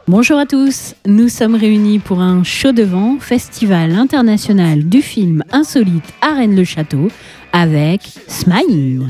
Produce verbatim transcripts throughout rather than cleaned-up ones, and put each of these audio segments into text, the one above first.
Bonjour à tous, nous sommes réunis pour un show de vent, festival international du film insolite à Rennes-le-Château avec Smaïn.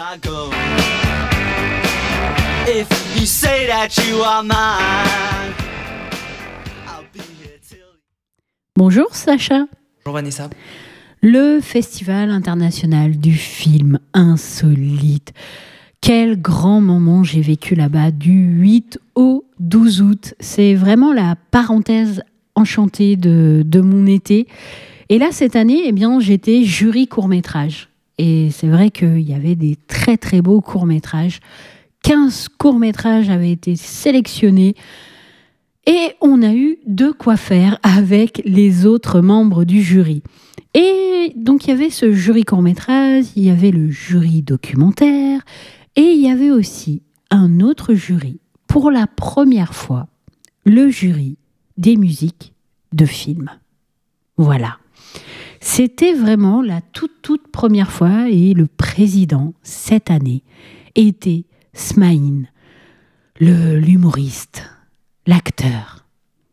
Bonjour Sacha. Bonjour Vanessa. Le festival international du film insolite. Quel grand moment j'ai vécu là-bas du huit au douze août. C'est vraiment la parenthèse enchantée de, de mon été. Et là, cette année, eh bien, j'étais jury court-métrage. Et c'est vrai qu'il y avait des très très beaux courts-métrages. quinze courts-métrages avaient été sélectionnés. Et on a eu de quoi faire avec les autres membres du jury. Et donc, il y avait ce jury court-métrage, il y avait le jury documentaire, et il y avait aussi un autre jury, pour la première fois, le jury des musiques de films. Voilà. C'était vraiment la toute, toute première fois, et le président, cette année, était Smaïn, le, l'humoriste, l'acteur,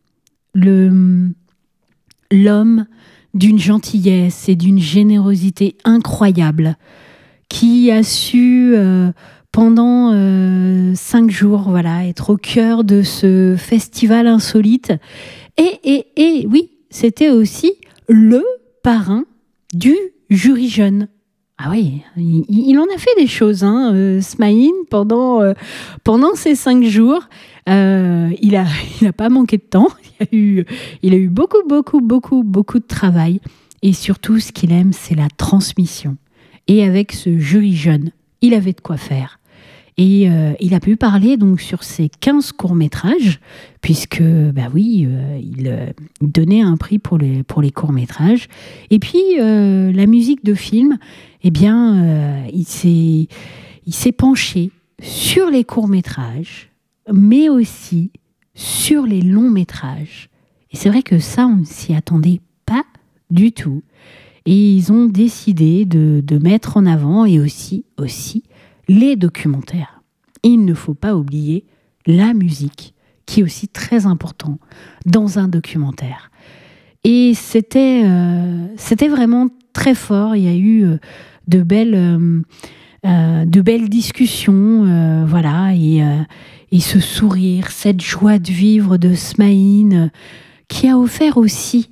le, l'homme d'une gentillesse et d'une générosité incroyable, qui a su, euh, pendant euh, cinq jours, voilà, être au cœur de ce festival insolite. Et, et, et oui, c'était aussi le parrain du jury jeune. Ah oui, il, il en a fait des choses, hein, euh, Smaïn, pendant, euh, pendant ces cinq jours. Euh, il a, il a pas manqué de temps. Il a eu, il a eu beaucoup, beaucoup, beaucoup, beaucoup de travail. Et surtout, ce qu'il aime, c'est la transmission. Et avec ce jury jeune, il avait de quoi faire. Et euh, il a pu parler donc sur ces quinze courts-métrages, puisque, bah oui, euh, il, euh, il donnait un prix pour les, pour les courts-métrages. Et puis, euh, la musique de film, eh bien, euh, il s'est, il s'est penché sur les courts-métrages, mais aussi sur les longs-métrages. Et c'est vrai que ça, on ne s'y attendait pas du tout. Et ils ont décidé de, de mettre en avant et aussi, aussi les documentaires. Il ne faut pas oublier la musique, qui est aussi très important dans un documentaire. Et c'était, euh, c'était vraiment très fort. Il y a eu euh, de belles, euh, euh, de belles discussions, euh, voilà, et, euh, et ce sourire, cette joie de vivre de Smaïn, euh, qui a offert aussi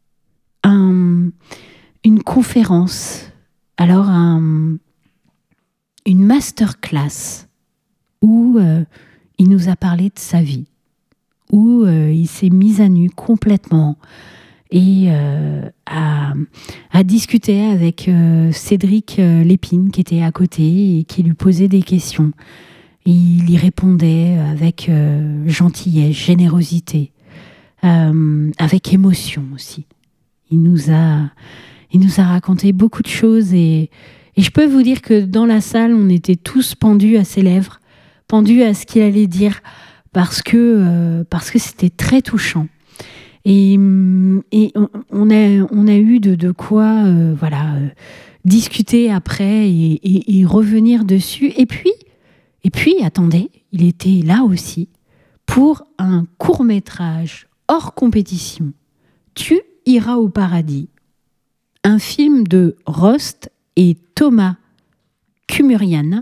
un une conférence, alors un, une masterclass où euh, il nous a parlé de sa vie, où euh, il s'est mis à nu complètement et euh, a, a discuté avec euh, Cédric euh, Lépine qui était à côté et qui lui posait des questions. Et il y répondait avec euh, gentillesse, générosité, euh, avec émotion aussi. Il nous a... Il nous a raconté beaucoup de choses et, et je peux vous dire que dans la salle, on était tous pendus à ses lèvres, pendus à ce qu'il allait dire, parce que, euh, parce que c'était très touchant. Et, et on, on, a, on a eu de, de quoi euh, voilà, euh, discuter après et, et, et revenir dessus. Et puis, et puis, attendez, il était là aussi pour un court-métrage hors compétition. Tu iras au paradis. Un film de Rost et Thomas Kumurian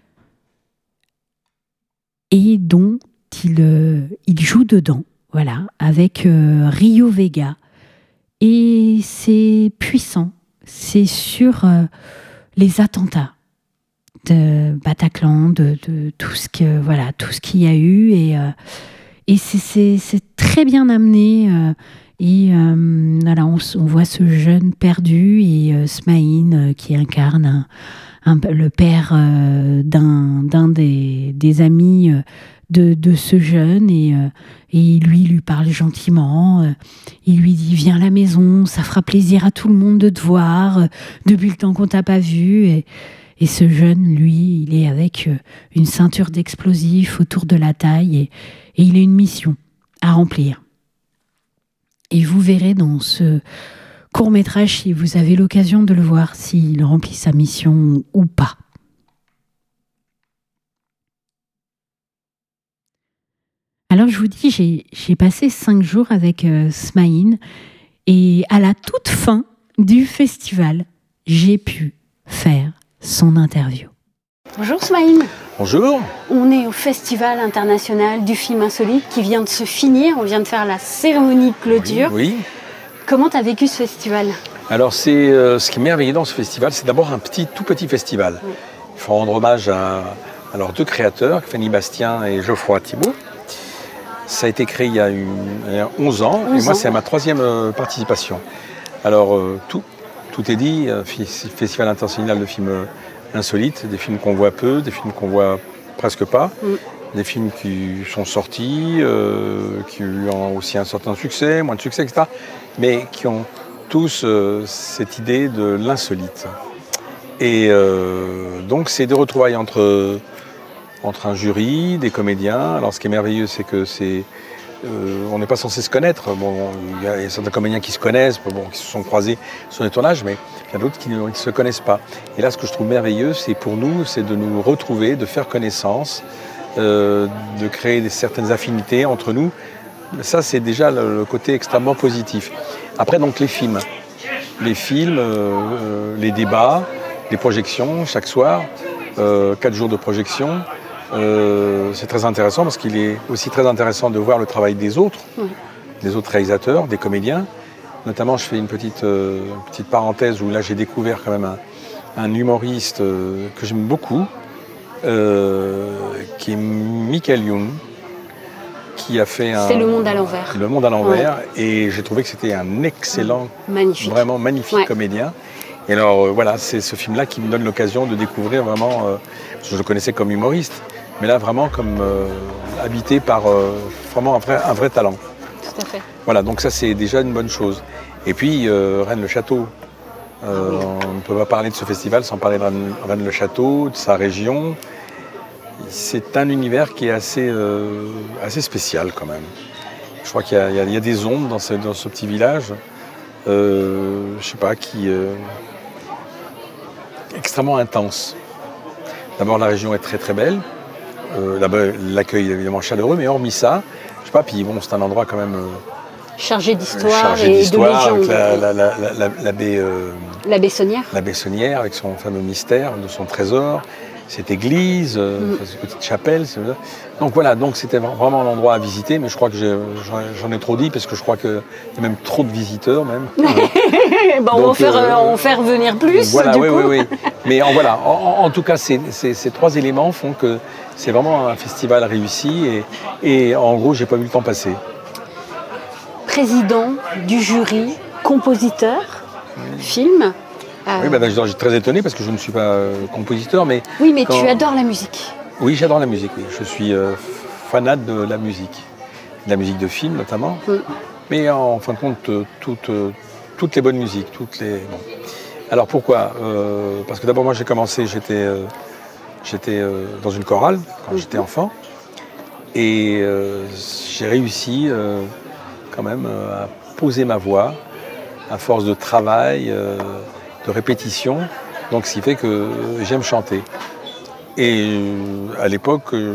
et dont il, euh, il joue dedans, voilà, avec euh, Rio Vega. Et c'est puissant, c'est sur euh, les attentats de Bataclan, de, de tout ce que voilà, tout ce qu'il y a eu et, euh, et c'est, c'est, c'est très bien amené. Euh, Et euh, voilà, on, on voit ce jeune perdu et euh, Smaïn euh, qui incarne un, un, le père euh, d'un, d'un des, des amis euh, de, de ce jeune et, euh, et lui, il lui parle gentiment. Euh, il lui dit « Viens à la maison, ça fera plaisir à tout le monde de te voir euh, depuis le temps qu'on t'a pas vu. » Et, et ce jeune, lui, il est avec euh, une ceinture d'explosifs autour de la taille et, et il a une mission à remplir. Et vous verrez dans ce court-métrage, si vous avez l'occasion de le voir, s'il remplit sa mission ou pas. Alors je vous dis, j'ai, j'ai passé cinq jours avec euh, Smaïn et à la toute fin du festival, j'ai pu faire son interview. Bonjour Smaïn. Bonjour. On est au Festival international du film insolite qui vient de se finir. On vient de faire la cérémonie de clôture. Oui. oui. Comment tu as vécu ce festival ? Alors, c'est, euh, ce qui est merveilleux dans ce festival, c'est d'abord un petit, tout petit festival. Oui. Il faut rendre hommage à, à leurs deux créateurs, Fanny Bastien et Geoffroy Thibault. Ça a été créé il y a, une, il y a onze ans, onze et moi, ans. C'est ma troisième euh, participation. Alors, euh, tout, tout est dit, euh, Festival international de films euh, insolites, des films qu'on voit peu, des films qu'on voit presque pas, mm. des films qui sont sortis, euh, qui ont aussi un certain succès, moins de succès, et cetera, mais qui ont tous euh, cette idée de l'insolite. Et euh, donc, c'est des retrouvailles entre, entre un jury, des comédiens. Alors, ce qui est merveilleux, c'est que c'est, euh, on n'est pas censé se connaître. Bon, il y a certains comédiens qui se connaissent, bon, qui se sont croisés sur des tournages, mais il y a d'autres qui ne se connaissent pas. Et là, ce que je trouve merveilleux, c'est pour nous, c'est de nous retrouver, de faire connaissance, euh, de créer des, certaines affinités entre nous. Ça, c'est déjà le, le côté extrêmement positif. Après, donc, les films. Les films, euh, les débats, les projections chaque soir, euh, quatre jours de projection. Euh, c'est très intéressant parce qu'il est aussi très intéressant de voir le travail des autres, mmh. des autres réalisateurs, des comédiens. Notamment, je fais une petite, euh, petite parenthèse où là, j'ai découvert quand même un, un humoriste euh, que j'aime beaucoup, euh, qui est Michael Youn, qui a fait un... C'est Le Monde à l'envers. Le Monde à l'envers, ouais. Et j'ai trouvé que c'était un excellent, magnifique. vraiment magnifique ouais. comédien. Et alors, euh, voilà, c'est ce film-là qui me donne l'occasion de découvrir vraiment, euh, parce que je le connaissais comme humoriste, mais là, vraiment comme euh, habité par euh, vraiment un vrai, un vrai talent. Tout à fait. Voilà, donc ça, c'est déjà une bonne chose. Et puis, euh, Rennes-le-Château. Euh, ah oui. On ne peut pas parler de ce festival sans parler de Rennes-le-Château, de sa région. C'est un univers qui est assez, euh, assez spécial quand même. Je crois qu'il y a, il y a, il y a des ondes dans ce, dans ce petit village, euh, je sais pas, qui euh, extrêmement intense. D'abord, la région est très très belle, euh, là-bas, l'accueil est évidemment chaleureux, mais hormis ça, je sais pas, puis bon, c'est un endroit quand même euh, chargé d'histoire chargé et d'histoire, de légendes. Avec la, la, la, la, la, la baie, euh, la baie Saunière. La baie Saunière avec son fameux mystère, de son trésor. Cette église, euh, mm. cette petite chapelle. C'est... Donc voilà, donc c'était vraiment l'endroit à visiter, mais je crois que j'ai, j'en ai trop dit, parce que je crois qu'il y a même trop de visiteurs même. bon, donc, on, va faire, euh, on va faire venir plus, voilà, du oui, coup. oui, oui. Mais en, voilà, en, en tout cas, ces, ces, ces trois éléments font que c'est vraiment un festival réussi, et, et en gros, j'ai pas vu le temps passer. Président du jury, compositeur, mm. film. Euh... Oui, bah, je suis très étonné parce que je ne suis pas euh, compositeur, mais... Oui, mais quand... tu adores la musique. Oui, j'adore la musique, oui. Je suis euh, fanat de la musique, de la musique de film notamment, mm. mais en, en fin de compte, euh, toutes, euh, toutes les bonnes musiques, toutes les... Bon. Alors pourquoi euh, Parce que d'abord, moi, j'ai commencé, j'étais, euh, j'étais euh, dans une chorale quand mm-hmm. j'étais enfant, et euh, j'ai réussi euh, quand même euh, à poser ma voix à force de travail, euh, de répétition, donc ce qui fait que j'aime chanter. Et euh, à l'époque, euh,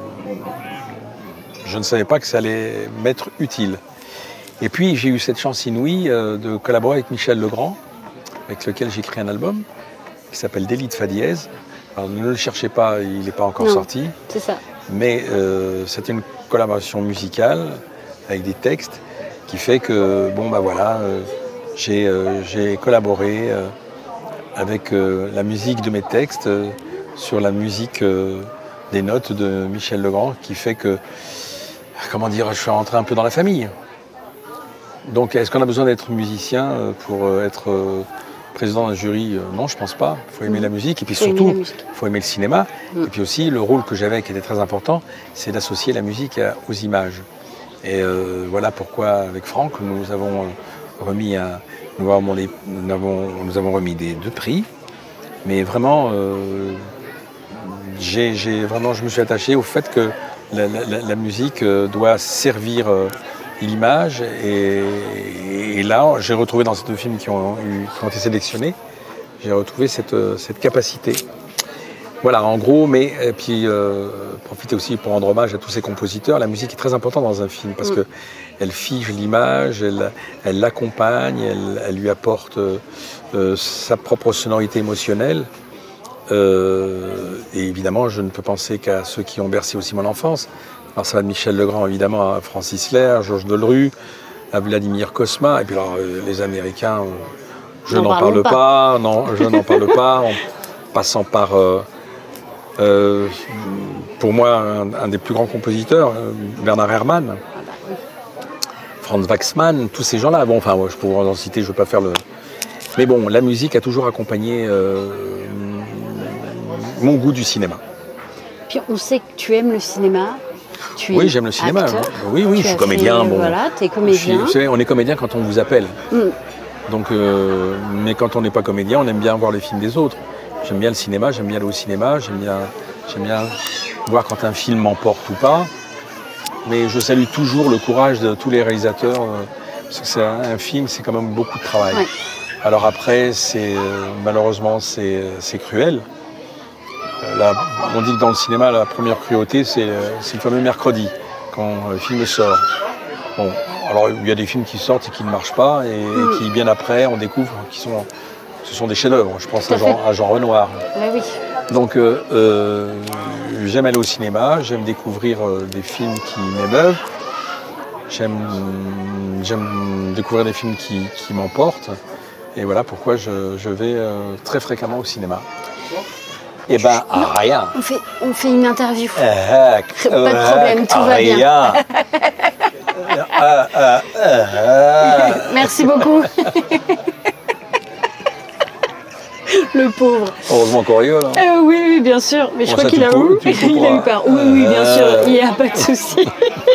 je ne savais pas que ça allait m'être utile. Et puis j'ai eu cette chance inouïe euh, de collaborer avec Michel Legrand, avec lequel j'ai écrit un album qui s'appelle Délit de Fa dièse. Alors ne le cherchez pas, il n'est pas encore non, sorti. C'est ça. Mais euh, c'était une collaboration musicale avec des textes qui fait que, bon bah voilà, euh, j'ai, euh, j'ai collaboré euh, avec euh, la musique de mes textes euh, sur la musique euh, des notes de Michel Legrand, qui fait que, comment dire, je suis rentré un peu dans la famille. Donc est-ce qu'on a besoin d'être musicien euh, pour euh, être euh, président d'un jury? Non, je pense pas. Il faut aimer mmh. la musique, et puis faut surtout, il faut aimer le cinéma. Mmh. Et puis aussi, le rôle que j'avais, qui était très important, c'est d'associer la musique à, aux images. Et euh, voilà pourquoi, avec Franck, nous avons euh, remis un, nous avons, les, nous, avons, nous avons remis des deux prix. Mais vraiment, euh, j'ai, j'ai, vraiment, je me suis attaché au fait que la, la, la musique euh, doit servir euh, l'image. Et, et là, j'ai retrouvé dans ces deux films qui ont, eu, qui ont été sélectionnés, j'ai retrouvé cette, cette capacité. Voilà, en gros, mais et puis euh, profiter aussi pour rendre hommage à tous ces compositeurs. La musique est très importante dans un film parce mmh. qu'elle fige l'image, elle, elle l'accompagne, elle, elle lui apporte euh, sa propre sonorité émotionnelle. Euh, et évidemment, je ne peux penser qu'à ceux qui ont bercé aussi mon enfance. Alors ça va de Michel Legrand, évidemment, à Francis Lair, Georges Delerue, à Vladimir Cosma, et puis alors euh, les Américains, euh, je n'en parle pas. pas, non, je n'en parle pas, en passant par, euh, euh, pour moi, un, un des plus grands compositeurs, euh, Bernard Herrmann, Franz Waxman, tous ces gens-là. Bon, enfin, je pourrais en citer, je ne veux pas faire le... Mais bon, la musique a toujours accompagné euh, mon goût du cinéma. Puis on sait que tu aimes le cinéma. Tu oui, j'aime le cinéma. Acteur, oui, oui, je suis comédien. Fait, bon, voilà, tu es comédien. Vous savez, on est comédien quand on vous appelle. Mm. Donc, euh, mais quand on n'est pas comédien, on aime bien voir les films des autres. J'aime bien le cinéma, j'aime bien aller au cinéma, j'aime bien, j'aime bien voir quand un film m'emporte ou pas. Mais je salue toujours le courage de tous les réalisateurs, euh, parce que c'est un, un film, c'est quand même beaucoup de travail. Ouais. Alors après, c'est, euh, malheureusement, c'est, c'est cruel. Euh, là, on dit que dans le cinéma, la première cruauté, c'est, c'est le fameux mercredi, quand le film sort. Bon, alors il y a des films qui sortent et qui ne marchent pas, et mmh. qui, bien après, on découvre qu'ils sont, ce sont des chefs-d'œuvre. Je pense à Jean, à Jean Renoir. Ouais, oui. Donc, euh, euh, j'aime aller au cinéma, j'aime découvrir euh, des films qui m'émeuvent, j'aime, j'aime découvrir des films qui, qui m'emportent, et voilà pourquoi je, je vais euh, très fréquemment au cinéma. Eh ben, non, rien. On fait, on fait une interview. Euh, Pas euh, de problème, tout va bien. euh, euh, euh, euh. Merci beaucoup. Le pauvre. Heureusement qu'on rigole. Hein. Euh, oui, oui, bien sûr. Mais je bon, crois qu'il a, eu, il a eu peur. Oui, oui, bien sûr. Il n'y a pas de souci.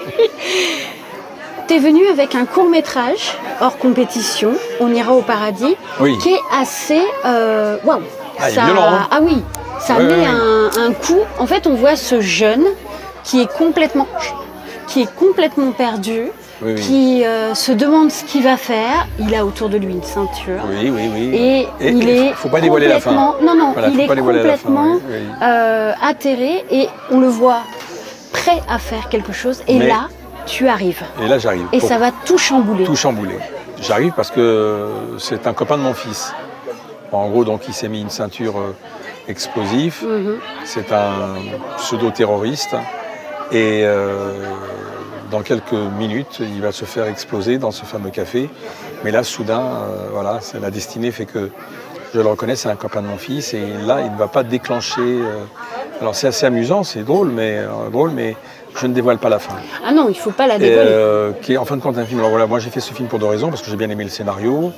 Tu es venu avec un court-métrage hors compétition, On ira au paradis, oui. qui est assez... Euh, waouh. Ah, ça, violent, hein. ah oui, ça ouais, met ouais. Un, un coup. En fait, on voit ce jeune qui est complètement, qui est complètement perdu. Oui, oui. Qui euh, se demande ce qu'il va faire. Il a autour de lui une ceinture. Oui, oui, oui. Et, et il et est faut pas dévoiler la fin. Non, non, voilà, il est complètement oui, oui. Euh, atterré et on le voit prêt à faire quelque chose. Et Mais, là, tu arrives. Et là, j'arrive. Et ça va tout chambouler. Tout chambouler. J'arrive parce que c'est un copain de mon fils. En gros, donc, il s'est mis une ceinture euh, explosive. Mm-hmm. C'est un pseudo-terroriste. Et... Euh, Dans quelques minutes, il va se faire exploser dans ce fameux café. Mais là, soudain, euh, voilà, c'est la destinée fait que je le reconnais, c'est un copain de mon fils. Et là, il ne va pas déclencher. Euh... Alors, c'est assez amusant, c'est drôle, mais euh, drôle, mais je ne dévoile pas la fin. Ah non, il ne faut pas la dévoiler. Et, euh, qui est en fin de compte un film. Alors voilà, moi j'ai fait ce film pour deux raisons, parce que j'ai bien aimé le scénario.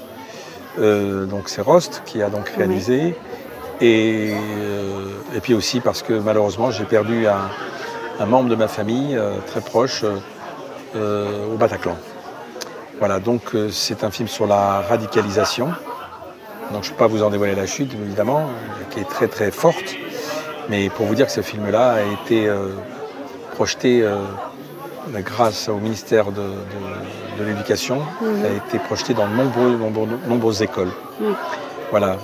Euh, donc c'est Rost qui a donc réalisé. Oui. Et, euh, et puis aussi parce que malheureusement, j'ai perdu un, un membre de ma famille euh, très proche. Euh, Euh, au Bataclan. Voilà, donc euh, c'est un film sur la radicalisation. Donc je ne peux pas vous en dévoiler la chute, évidemment, euh, qui est très très forte. Mais pour vous dire que ce film-là a été euh, projeté euh, grâce au ministère de, de, de l'Éducation, mmh. a été projeté dans de nombreux, nombreux, nombreuses écoles. Mmh. Voilà.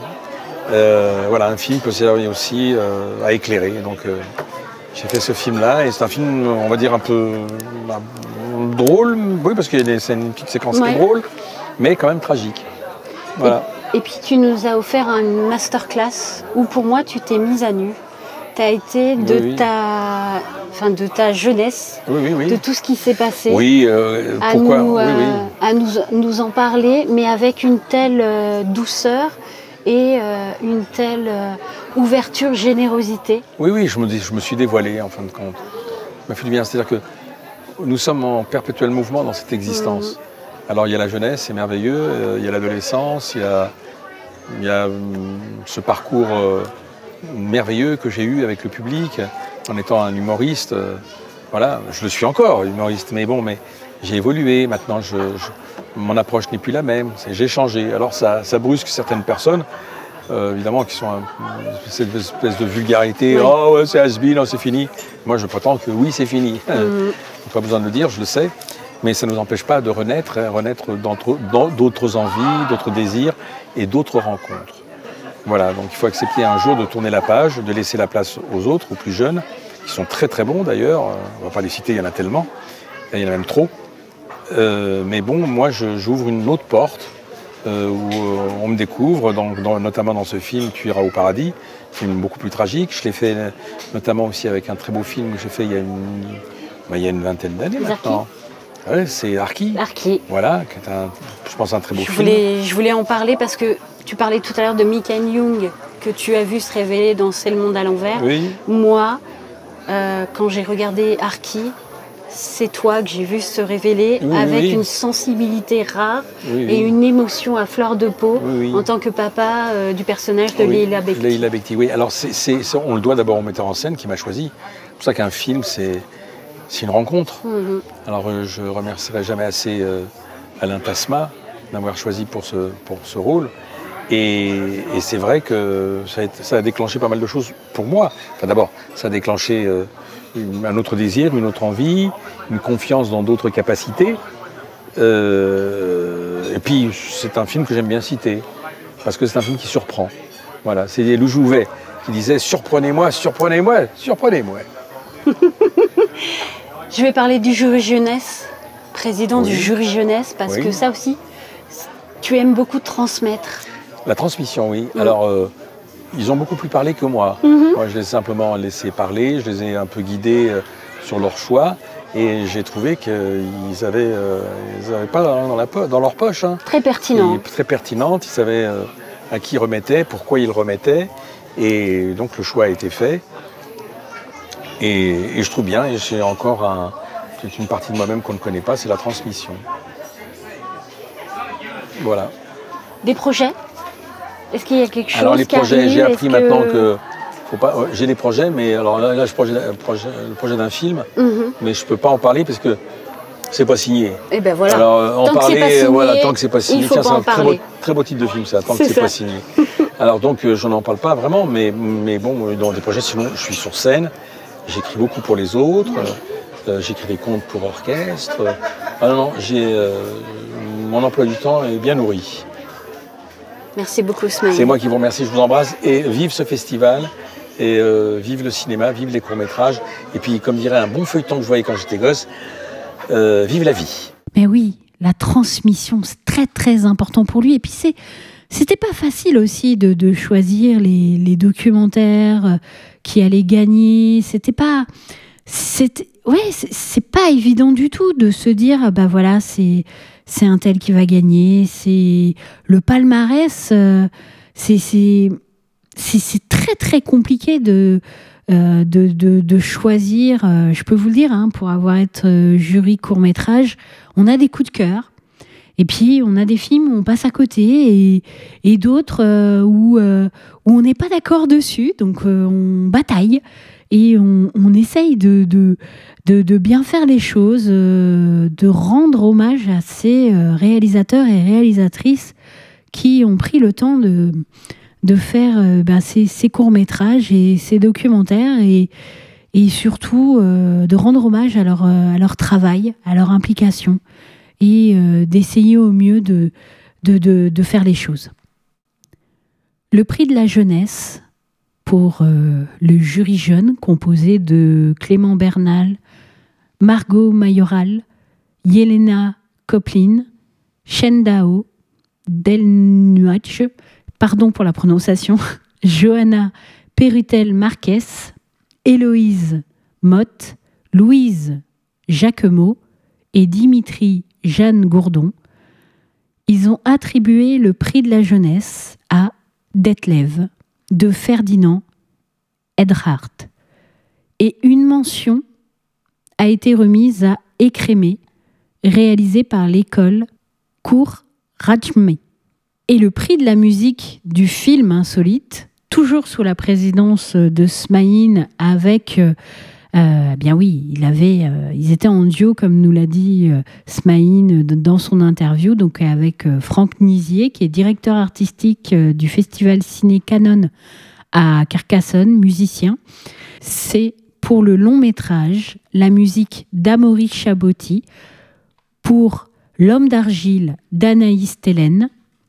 Euh, voilà, un film peut servir aussi euh, à éclairer. Donc euh, j'ai fait ce film-là et c'est un film, on va dire, un peu... Bah, drôle, oui, parce qu'il y a des, c'est une petite séquence ouais. qui est drôle, mais quand même tragique. Voilà. Et, et puis tu nous as offert une masterclass où pour moi tu t'es mise à nu. Tu as été de, oui, oui. Ta, enfin, de ta jeunesse, oui, oui, oui. de tout ce qui s'est passé, oui, euh, à, pourquoi nous, oui, euh, oui. à nous, nous en parler, mais avec une telle euh, douceur et euh, une telle euh, ouverture, générosité. Oui, oui, je me, je me suis dévoilé en fin de compte. Ça m'a fait du bien, c'est-à-dire que nous sommes en perpétuel mouvement dans cette existence. Mmh. Alors il y a la jeunesse, c'est merveilleux, euh, il y a l'adolescence, il y a, il y a euh, ce parcours euh, merveilleux que j'ai eu avec le public en étant un humoriste. Euh, voilà, je le suis encore, humoriste, mais bon, mais j'ai évolué. Maintenant, je, je, mon approche n'est plus la même. C'est, j'ai changé. Alors ça, ça brusque certaines personnes. Euh, évidemment, qui sont un, cette espèce de vulgarité, oui. Oh ouais, c'est has-been, oh, c'est fini. Moi, je prétends que oui, c'est fini. Mm-hmm. Pas besoin de le dire, je le sais, mais ça ne nous empêche pas de renaître, hein, renaître dans d'autres envies, d'autres désirs et d'autres rencontres. Voilà, donc il faut accepter un jour de tourner la page, de laisser la place aux autres, aux plus jeunes, qui sont très très bons d'ailleurs. On ne va pas les citer, il y en a tellement, il y en a même trop. Euh, mais bon, moi je, j'ouvre une autre porte euh, où euh, on me découvre, dans, dans, notamment dans ce film Tu iras au paradis, film beaucoup plus tragique. Je l'ai fait notamment aussi avec un très beau film que j'ai fait il y a une, bah, il y a une vingtaine d'années maintenant. Ouais, c'est Arki. Arki. Voilà, qui est un, je pense un très beau je film. Voulais, je voulais en parler parce que tu parlais tout à l'heure de Michael Young que tu as vu se révéler dans C'est le monde à l'envers. Oui. Moi, euh, quand j'ai regardé Arki, c'est toi que j'ai vu se révéler oui, avec oui. une sensibilité rare oui, oui. et une émotion à fleur de peau oui, oui. en tant que papa euh, du personnage de oui, Leila Bekti. Leila Bekti, oui. Alors c'est, c'est, c'est, on le doit d'abord au metteur en scène qui m'a choisi. C'est pour ça qu'un film, c'est, c'est une rencontre. Mm-hmm. Alors euh, je ne remercierai jamais assez euh, Alain Tasma d'avoir choisi pour ce, pour ce rôle. Et, et c'est vrai que ça a, ça a déclenché pas mal de choses pour moi. Enfin, d'abord, ça a déclenché euh, une, un autre désir, une autre envie, une confiance dans d'autres capacités. Euh, et puis, c'est un film que j'aime bien citer, parce que c'est un film qui surprend. Voilà, c'est Lou Jouvet qui disait « Surprenez-moi, surprenez-moi, surprenez-moi ». Je vais parler du jury jeunesse, président oui. du jury jeunesse, parce oui. que ça aussi, tu aimes beaucoup transmettre. La transmission, oui. Mmh. Alors, euh, ils ont beaucoup plus parlé que moi. Mmh. Moi, je les ai simplement laissés parler, je les ai un peu guidés euh, sur leur choix, et j'ai trouvé qu'ils avaient, euh, ils avaient pas dans, la po- dans leur poche. Hein. Très pertinent. Et très pertinente, ils savaient euh, à qui ils remettaient, pourquoi ils le remettaient, et donc le choix a été fait. Et, et je trouve bien, et j'ai encore un, une partie de moi-même qu'on ne connaît pas, c'est la transmission. Voilà. Des projets ? Est-ce qu'il y a quelque chose alors les qui projets, arrive, j'ai appris que... maintenant que faut pas. J'ai des projets, mais alors là, là je projet, projet, le projet d'un film, mm-hmm. mais je peux pas en parler parce que c'est pas signé. Et ben voilà. Alors en tant parler, que c'est pas signé, voilà, tant que c'est pas signé, il faut tiens, pas c'est en un très parler. beau, très beau titre de film ça. Tant c'est que c'est ça. pas signé. Alors donc euh, je n'en parle pas vraiment, mais mais bon, dans des projets, sinon je suis sur scène, j'écris beaucoup pour les autres, euh, j'écris des contes pour orchestre. Ah non non, j'ai euh, mon emploi du temps est bien nourri. Merci beaucoup, Smaïn. C'est moi qui vous remercie, je vous embrasse. Et vive ce festival, et euh, vive le cinéma, vive les courts-métrages. Et puis, comme dirait un bon feuilleton que je voyais quand j'étais gosse, euh, vive la vie. Mais oui, la transmission, c'est très, très important pour lui. Et puis, c'est, c'était pas facile aussi de, de choisir les, les documentaires qui allaient gagner. C'était pas... C'était, ouais, c'est, c'est pas évident du tout de se dire, bah voilà, c'est... c'est un tel qui va gagner, c'est le palmarès, euh, c'est, c'est, c'est, c'est très très compliqué de, euh, de, de, de choisir, euh, je peux vous le dire, hein, pour avoir été euh, jury court-métrage, on a des coups de cœur, et puis on a des films où on passe à côté, et, et d'autres euh, où, euh, où on n'est pas d'accord dessus, donc euh, on bataille, et on, on essaye de... de De, de bien faire les choses, euh, de rendre hommage à ces euh, réalisateurs et réalisatrices qui ont pris le temps de, de faire euh, bah, ces, ces courts-métrages et ces documentaires et, et surtout euh, de rendre hommage à leur, à leur travail, à leur implication et euh, d'essayer au mieux de, de, de, de faire les choses. Le prix de la jeunesse pour euh, le jury jeune composé de Clément Bernal, Margot Majoral, Yelena Koplin, Shen Dao, Del Nuach, pardon pour la prononciation, Johanna Perutel Marquez, Héloïse Motte, Louise Jacquemot et Dimitri Jeanne Gourdon. Ils ont attribué le prix de la jeunesse à Detlev de Ferdinand Edhart. Et une mention a été remise à Écrémé, réalisé par l'école Cours Rajmé. Et le prix de la musique du film Insolite, toujours sous la présidence de Smaïn, avec, euh, euh, bien oui, il avait, euh, ils étaient en duo, comme nous l'a dit euh, Smaïn dans son interview, donc avec euh, Franck Nizier, qui est directeur artistique euh, du festival Ciné Canon à Carcassonne, musicien. C'est pour le long métrage, la musique d'Amaury Chabotti, pour L'homme d'argile d'Anaïs Tellen,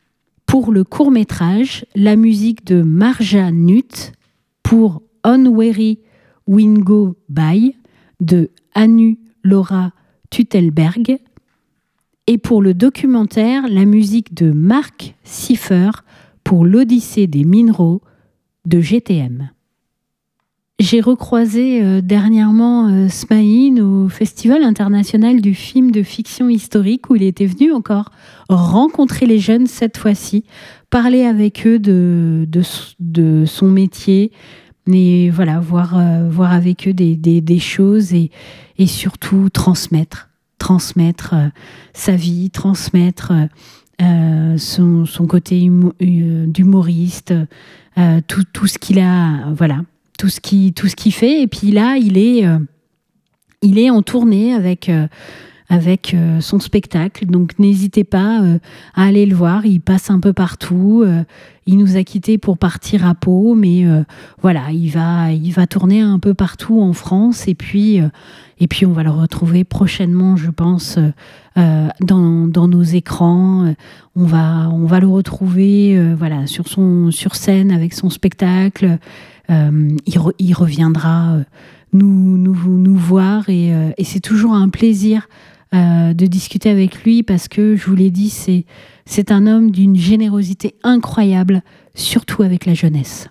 Pour le court-métrage, la musique de Marja Nutt pour On Weary Wingo By de Anu Laura Tutelberg. Et pour le documentaire, la musique de Mark Siffer pour l'Odyssée des Minerais de G T M. J'ai recroisé euh, dernièrement euh, Smaïn au Festival international du film de fiction historique où il était venu encore rencontrer les jeunes cette fois-ci, parler avec eux de, de, de son métier, et voilà, voir, euh, voir avec eux des, des, des choses et, et surtout transmettre, transmettre euh, sa vie, transmettre euh, son, son côté humo, euh, d'humoriste, euh, tout, tout ce qu'il a, voilà. Tout ce qui tout ce qu'il fait, et puis là il est euh, il est en tournée avec euh, avec euh, son spectacle, donc n'hésitez pas euh, à aller le voir, il passe un peu partout, euh, il nous a quittés pour partir à Pau, mais euh, voilà, il va il va tourner un peu partout en France, et puis euh, et puis on va le retrouver prochainement, je pense, euh, dans dans nos écrans. On va on va le retrouver euh, voilà, sur son sur scène avec son spectacle. Euh, il, re, il reviendra euh, nous, nous, nous voir, et, euh, et c'est toujours un plaisir euh, de discuter avec lui, parce que, je vous l'ai dit, c'est, c'est un homme d'une générosité incroyable, surtout avec la jeunesse.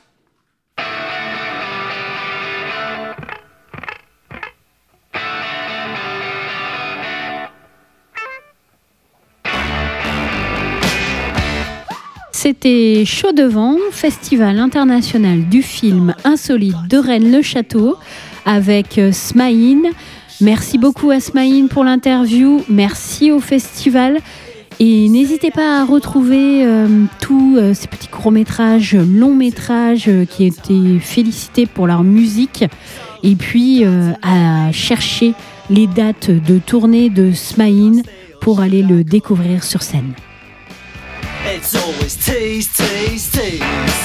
C'était Chaud Devant, Festival international du film insolite de Rennes-le-Château avec Smaïn. Merci beaucoup à Smaïn pour l'interview, merci au festival, et n'hésitez pas à retrouver euh, tous euh, ces petits courts-métrages, longs-métrages euh, qui étaient félicités pour leur musique, et puis euh, à chercher les dates de tournée de Smaïn pour aller le découvrir sur scène. It's always tease, tease, tease.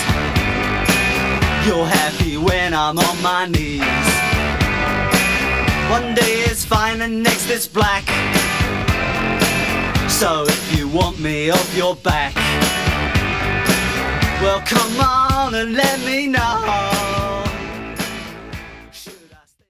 You're happy when I'm on my knees. One day is fine and next is black. So if you want me off your back, well come on and let me know.